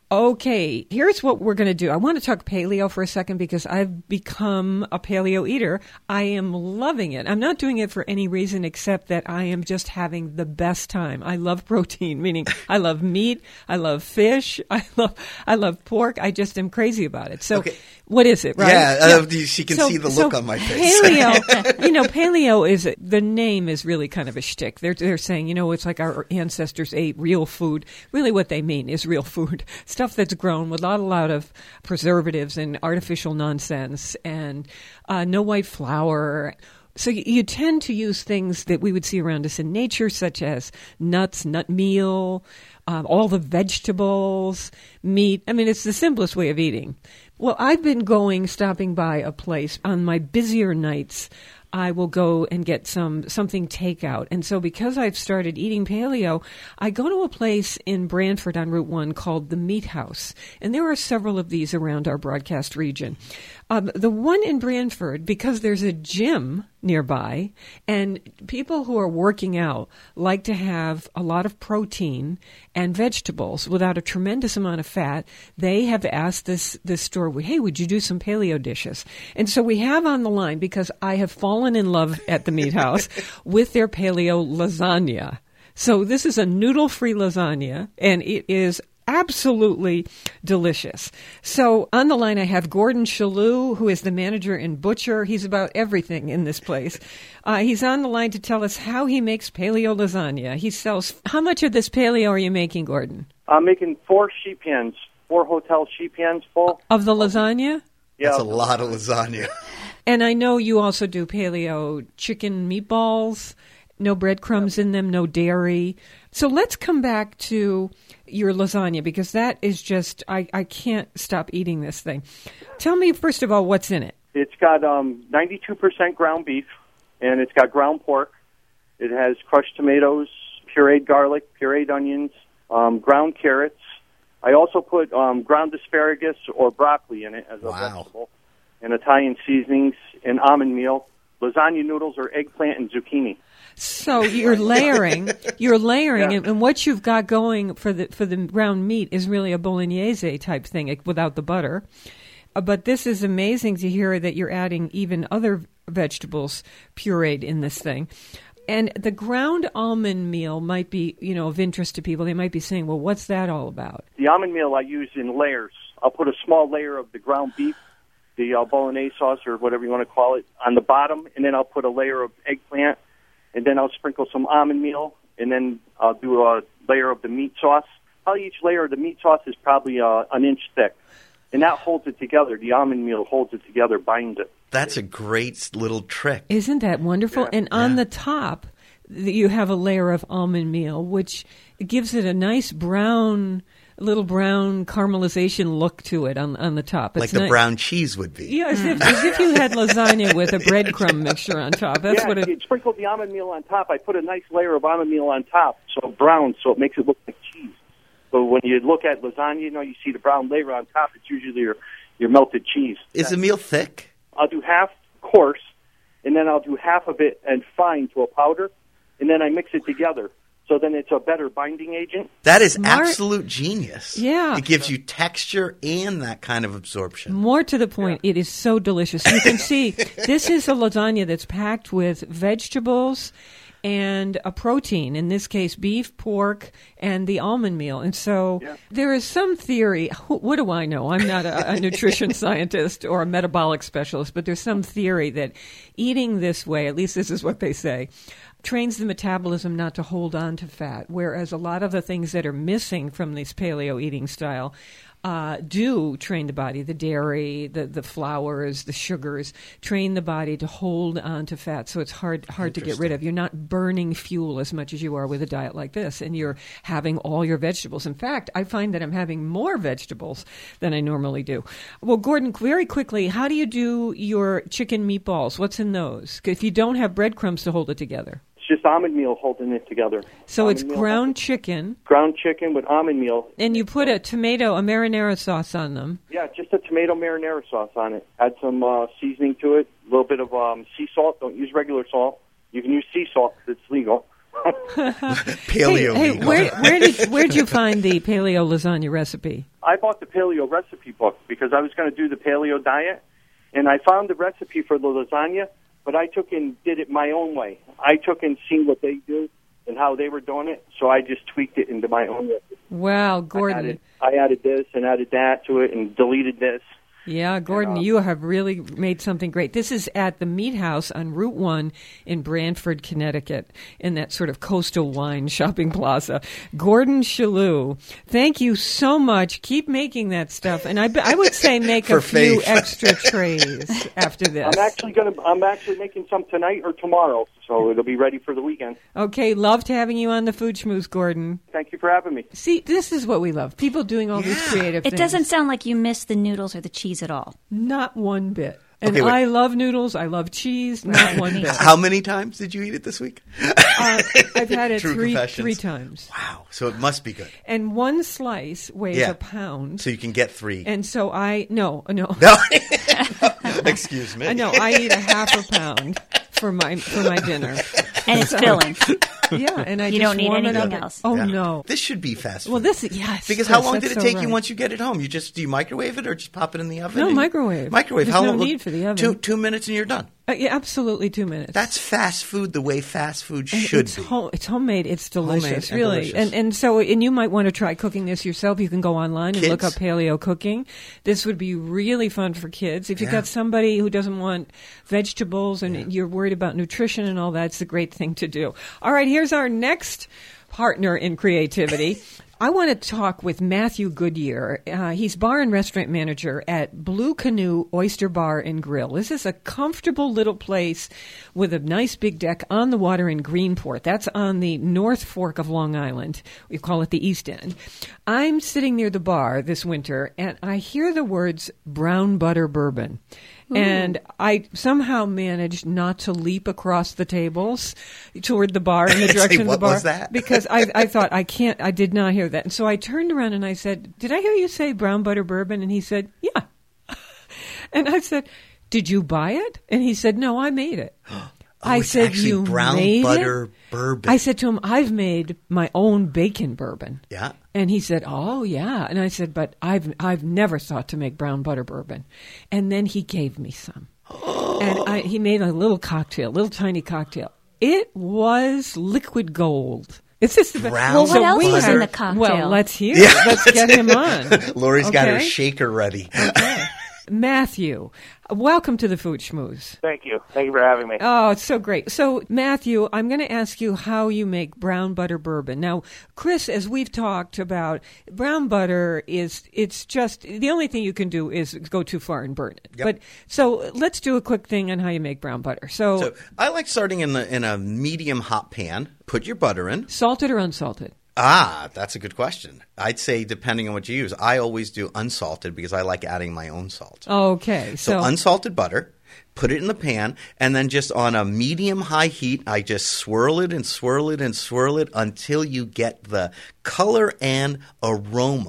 A: Okay, here's what we're going to do. I want to talk paleo for a second because I've become a paleo eater. I am loving it. I'm not doing it for any reason except that I am just having the best time. I love protein, meaning I love meat, I love fish, I love I love pork. I just am crazy about it. So
B: okay.
A: What is it, right?
B: Yeah, uh, she can
A: so,
B: see the
A: so
B: look on my face.
A: Paleo, you know, paleo is, the name is really kind of a shtick. They're, they're saying, you know, it's like our ancestors ate real food. Really what they mean is real food. Stuff that's grown without a lot of preservatives and artificial nonsense and uh, no white flour. So you, you tend to use things that we would see around us in nature, such as nuts, nut meal, um, all the vegetables, meat. I mean, it's the simplest way of eating. Well, I've been going, stopping by a place on my busier nights. I will go and get some something takeout. And so because I've started eating paleo, I go to a place in Branford on Route one called the Meat House. And there are several of these around our broadcast region. Um, the one in Branford, because there's a gym nearby, and people who are working out like to have a lot of protein and vegetables without a tremendous amount of fat, they have asked this, this store, hey, would you do some paleo dishes? And so we have on the line, because I have fallen in love at the Meat House with their paleo lasagna. So this is a noodle-free lasagna, and it is absolutely delicious. So on the line, I have Gordon Chaloux, who is the manager and butcher. He's about everything in this place. Uh, he's on the line to tell us how he makes paleo lasagna. He sells. How much of this paleo are you making, Gordon?
G: I'm making four sheet pans, four hotel sheet pans full.
A: Of the lasagna?
G: Yeah.
B: That's a lot of lasagna.
A: And I know you also do paleo chicken meatballs, no breadcrumbs in them, no dairy. So let's come back to your lasagna, because that is just, I, I can't stop eating this thing. Tell me, first of all, what's in it?
G: It's got um, ninety-two percent ground beef, and it's got ground pork. It has crushed tomatoes, pureed garlic, pureed onions, um, ground carrots. I also put um, ground asparagus or broccoli in it as a
B: wow.
G: vegetable, and Italian seasonings, and almond meal. Lasagna noodles are eggplant and zucchini.
A: So you're layering, you're layering,
G: Yeah.
A: and, and what you've got going for the for the ground meat is really a bolognese type thing, like, without the butter. Uh, but this is amazing to hear that you're adding even other vegetables pureed in this thing. And the ground almond meal might be, you know, of interest to people. They might be saying, well, what's that all about?
G: The almond meal I use in layers. I'll put a small layer of the ground beef, the uh, bolognese sauce or whatever you want to call it, on the bottom, and then I'll put a layer of eggplant, and then I'll sprinkle some almond meal, and then I'll do a layer of the meat sauce. Probably each layer of the meat sauce is probably uh, an inch thick, and that holds it together. The almond meal holds it together, binds it.
B: That's a great little trick.
A: Isn't that wonderful?
G: Yeah.
A: And on
B: Yeah.
A: the top, th- you have a layer of almond meal, which gives it a nice brown, little brown caramelization look to it on on the top.
B: Like
A: It's
B: the
A: ni-
B: brown cheese would be.
A: Yeah, as if, as if you had lasagna with a breadcrumb mixture on top. That's
G: yeah,
A: what it.
G: you sprinkle the almond meal on top. I put a nice layer of almond meal on top, so brown, so it makes it look like cheese. So when you look at lasagna, you know, you see the brown layer on top. It's usually your, your melted cheese.
B: Is the meal thick?
G: I'll do half coarse, and then I'll do half of it and fine to a powder, and then I mix it together. So then it's a better binding agent.
B: That is
A: Smart.
B: absolute genius.
A: Yeah.
B: It gives you texture and that kind of absorption.
A: More to the point, it is so delicious. You can see this is a lasagna that's packed with vegetables and a protein, in this case beef, pork, and the almond meal. And so
G: Yeah.
A: there is some theory. wh- What do I know? I'm not a, a nutrition scientist or a metabolic specialist, but there's some theory that eating this way, at least this is what they say, trains the metabolism not to hold on to fat, whereas a lot of the things that are missing from this paleo eating style uh, do train the body, the dairy, the, the flours, the sugars, train the body to hold on to fat, so it's hard hard to get rid of. You're not burning fuel as much as you are with a diet like this, and you're having all your vegetables. In fact, I find that I'm having more vegetables than I normally do. Well, Gordon, very quickly, how do you do your chicken meatballs? What's in those? If you don't have breadcrumbs to hold it together.
G: It's just almond meal holding it together.
A: So
G: Almond
A: it's
G: meal,
A: ground chicken,
G: ground chicken with almond meal.
A: and you put a tomato, a marinara sauce on them.
G: Yeah, just a tomato marinara sauce on it. Add some uh, seasoning to it, a little bit of um, sea salt. Don't use regular salt. You can use sea salt because it's legal.
B: Paleo
A: Hey, hey,
B: legal.
A: where, where did where'd you find the paleo lasagna recipe?
G: I bought the paleo recipe book because I was going to do the paleo diet, and I found the recipe for the lasagna, but I took and did it my own way. I took and seen what they do and how they were doing it, so I just tweaked it into my own recipe.
A: Wow,
G: I
A: Gordon.
G: added, I added this and added that to it and deleted this.
A: Yeah, Gordon, you have really made something great. This is at the Meat House on Route one in Branford, Connecticut, in that sort of coastal wine shopping plaza. Gordon Chaloux, thank you so much. Keep making that stuff, and I, I would say make a
B: For
A: few
B: faith.
A: extra trays after this.
G: I'm actually going to. I'm actually making some tonight or tomorrow, so it'll be ready for the weekend.
A: Okay, loved having you on the Food Schmooze, Gordon.
G: Thank you for having me.
A: See, this is what we love. People doing all these creative
H: It
A: things.
H: doesn't sound like you miss the noodles or the cheese at all.
A: Not one bit. And
B: Okay, wait.
A: I love noodles. I love cheese. Not one bit.
B: How many times did you eat it this week?
A: Uh, I've had it
B: True
A: three
B: confessions.
A: three times.
B: Wow. So it must be good.
A: And one slice weighs
B: Yeah.
A: a pound.
B: So you can get three.
A: And so I no no
B: No. Excuse me.
A: I know I eat a half a pound for my for my dinner.
H: And it's filling.
A: Yeah, and I
H: You
A: just
H: don't need
A: warm it
H: anything
A: up.
H: else.
A: Oh
B: Yeah.
A: no.
B: This should be fast food.
A: Well, this yes.
B: Because
A: yes,
B: how long
A: that's
B: did it
A: so
B: take
A: right.
B: you once you get it home? You just do you microwave it or just pop it in the oven?
A: No,
B: and-
A: microwave.
B: Microwave.
A: There's
B: how
A: no
B: long?
A: need for the oven.
B: Two two minutes and you're done.
A: Uh, yeah, absolutely two minutes.
B: That's fast food the way fast food
A: And
B: should
A: it's
B: be.
A: home, it's homemade. It's delicious,
B: Homemade and
A: really.
B: delicious.
A: And and so and you might want to try cooking this yourself. You can go online and look
B: Kids?
A: up paleo cooking. This would be really fun for kids. If you've
B: Yeah.
A: got somebody who doesn't want vegetables and you're worried about nutrition and all that, it's a great thing to do. All right, here's our next partner in creativity. I want to talk with Matthew Goodyear. Uh, he's bar and restaurant manager at Blue Canoe Oyster Bar and Grill. This is a comfortable little place with a nice big deck on the water in Greenport. That's on the North Fork of Long Island. We call it the East End. I'm sitting near the bar this winter, and I hear the words brown butter bourbon. And I somehow managed not to leap across the tables toward the bar in the
B: Say,
A: direction of the
B: "What
A: bar
B: was that?"
A: because I, I thought I can't. I did not hear that, and so I turned around and I said, "Did I hear you say brown butter bourbon?" And he said, "Yeah." And I said, "Did you buy it?" And he said, "No, I made it." I
B: Oh, it's
A: said,
B: actually
A: "You
B: brown
A: made
B: butter
A: it?"
B: bourbon.
A: I said to him, "I've made my own bacon bourbon."
B: Yeah.
A: And he said, "Oh, yeah." And I said, "But I've I've never thought to make brown butter bourbon." And then he gave me some. And I, he made a little cocktail, little tiny cocktail. It was liquid gold. It's just the
B: Brown
H: Well, what else
B: butter.
H: was in the cocktail?
A: Well, let's hear.
B: Yeah.
A: it. Let's get him on.
B: Lori's got her
A: Okay?
B: shaker ready.
A: Matthew, welcome to the Food Schmooze.
I: Thank you. Thank you for having me.
A: Oh, it's so great. So, Matthew, I'm going to ask you how you make brown butter bourbon. Now, Chris, as we've talked about, brown butter is, it's just, the only thing you can do is go too far and burn it.
B: Yep.
A: But, so let's do a quick thing on how you make brown butter. So,
B: So I like starting in the in a medium hot pan. Put your butter in.
A: salted or unsalted?
B: Ah, that's a good question. I'd say depending on what you use. I always do unsalted because I like adding my own salt.
A: Okay.
B: So,
A: So,
B: unsalted butter, put it in the pan, and then just on a medium-high heat, I just swirl it and swirl it and swirl it until you get the color and aroma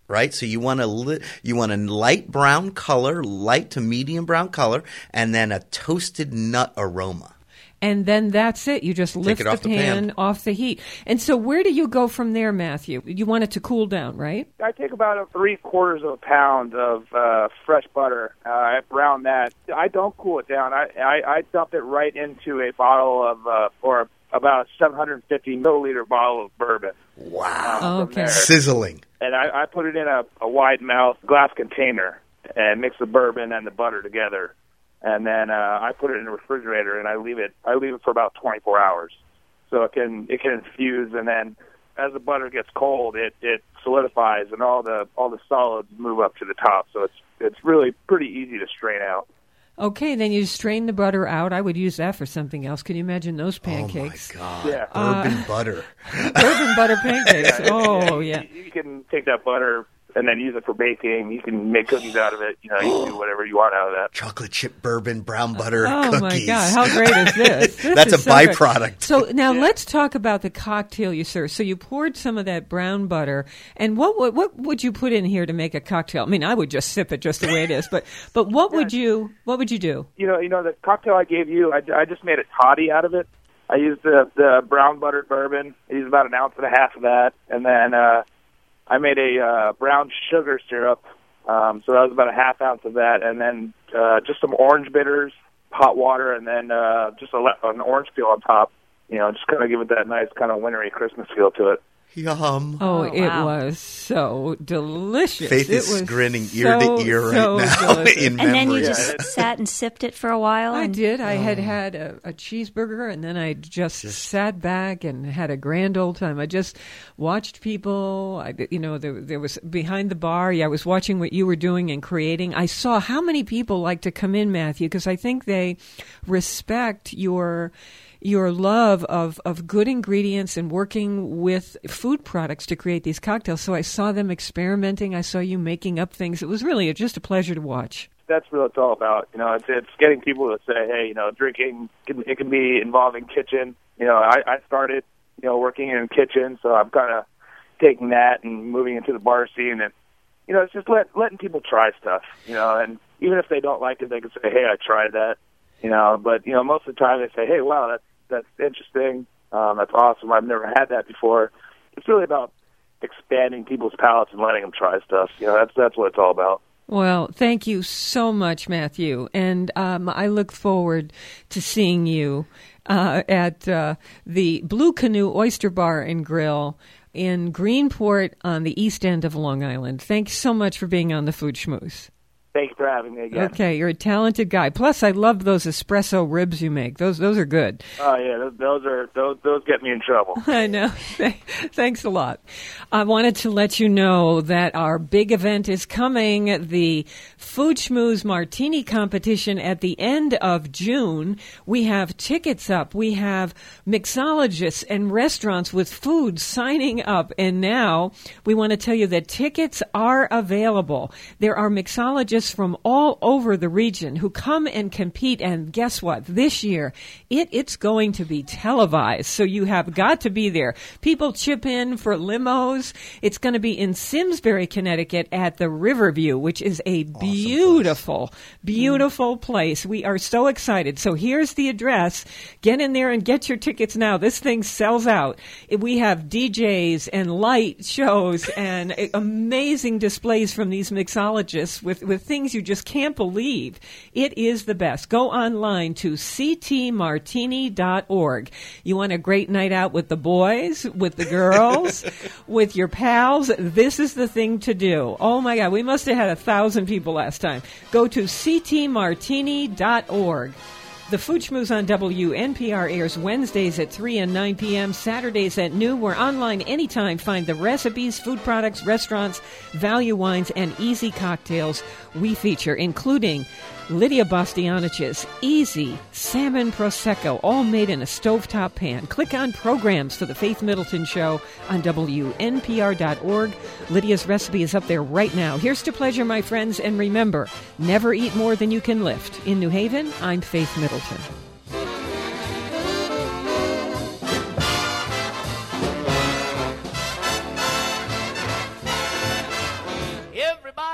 B: right? So you want a li- you want a light brown color, light to medium brown color, and then a toasted nut aroma.
A: And then that's it. You just lift
B: it
A: the
B: off the
A: pan
B: pan.
A: off the heat. And so where do you go from there, Matthew? You want it to cool down, right?
I: I take about a three quarters of a pound of uh, fresh butter. Uh, I brown that. I don't cool it down. I, I, I dump it right into a bottle of, uh, or about a seven hundred fifty milliliter bottle of bourbon.
B: Wow.
I: Um, from
A: Okay.
I: there.
B: Sizzling.
I: And I, I put it in a, a wide mouth glass container and mix the bourbon and the butter together. And then uh, I put it in the refrigerator, and I leave it. I leave it for about twenty-four hours, so it can it can infuse. And then, as the butter gets cold, it, it solidifies, and all the all the solids move up to the top. So it's it's really pretty easy to strain out.
A: Okay, then you strain the butter out. I would use that for something else. Can you imagine those pancakes?
B: Oh, my God.
I: Yeah.
B: Bourbon butter.
A: Bourbon butter pancakes. Oh,
I: You-
A: yeah.
I: You, can take that butter and then use it for baking. You can make cookies out of it. You know, you can do whatever you want out of that.
B: Chocolate chip bourbon, brown butter
A: Oh,
B: cookies.
A: my God. How great is this? This
B: That's
A: is
B: a
A: so great.
B: byproduct.
A: So now let's talk about the cocktail you serve. So you poured some of that brown butter. And what would, what would you put in here to make a cocktail? I mean, I would just sip it just the way it is. But but what would you what would you do?
I: You know, you know the cocktail I gave you. I, I just made a toddy out of it. I used the the brown buttered bourbon. I used about an ounce and a half of that, and then uh, I made a uh, brown sugar syrup. Um, so that was about a half ounce of that, and then uh, just some orange bitters, hot water, and then uh, just a, le- an orange peel on top. You know, just kind of give it that nice kind of wintry Christmas feel to it.
B: Yum.
A: Oh,
H: Oh,
A: it
H: wow.
A: was so delicious.
B: Faith
A: it
B: is
A: was
B: grinning ear
A: so,
B: to ear right
A: so
B: now
A: delicious.
B: in
H: And then
B: memory.
H: you just sat and sipped it for a while.
A: I
H: and
A: did. I
B: Oh.
A: had had a, a cheeseburger, and then I just, sat back and had a grand old time. I just watched people. I, you know, there, there was behind the bar. Yeah, I was watching what you were doing and creating. I saw how many people like to come in, Matthew, because I think they respect your your love of, of good ingredients and working with food products to create these cocktails. So I saw them experimenting. I saw you making up things. It was really just a pleasure to watch.
I: That's what it's all about. You know, it's it's getting people to say, hey, you know, drinking can, it can be involving kitchen. You know, I, I started, you know, working in a kitchen, so I'm kind of taking that and moving into the bar scene, and you know, it's just let, letting people try stuff. You know, and even if they don't like it, they can say, hey, I tried that. You know, but you know, most of the time they say, hey, wow, that's that's interesting. Um, that's awesome. I've never had that before. It's really about expanding people's palates and letting them try stuff. You know, that's that's what it's all about.
A: Well, thank you so much, Matthew. And um, I look forward to seeing you uh, at uh, the Blue Canoe Oyster Bar and Grill in Greenport on the east end of Long Island. Thanks so much for being on the Food Schmooze.
I: Thank you for having me again.
A: Okay, you're a talented guy. Plus, I love those espresso ribs you make. Those those are good.
I: Oh yeah, those, those are those those get me in trouble.
A: I know. Thanks a lot. I wanted to let you know that our big event is coming, the Food Schmooze Martini Competition at the end of June. We have tickets up. We have mixologists and restaurants with food signing up. And now we want to tell you that tickets are available. There are mixologists from all over the region who come and compete. And guess what? This year, it it's going to be televised. So you have got to be there. People chip in for limos. It's going to be in Simsbury, Connecticut at the Riverview, which is a awesome beautiful, place. beautiful mm. place. We are so excited. So here's the address. Get in there and get your tickets now. This thing sells out. We have D Js and light shows and amazing displays from these mixologists with, with things you just can't believe. It is the best. Go online to c t martini dot org. You want a great night out with the boys, with the girls, with your pals? This is the thing to do. Oh my God, we must have had a thousand people last time. Go to c t martini dot org. The Food Schmooze on W N P R airs Wednesdays at three and nine p.m., Saturdays at noon. We're online anytime. Find the recipes, food products, restaurants, value wines, and easy cocktails we feature, including Lydia Bastianich's Easy Salmon Prosecco, all made in a stovetop pan. Click on programs for the Faith Middleton Show on W N P R dot org. Lydia's recipe is up there right now. Here's to pleasure, my friends, and remember, never eat more than you can lift. In New Haven, I'm Faith Middleton.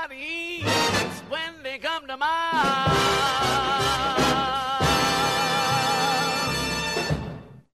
J: nobody eats when they come to mind.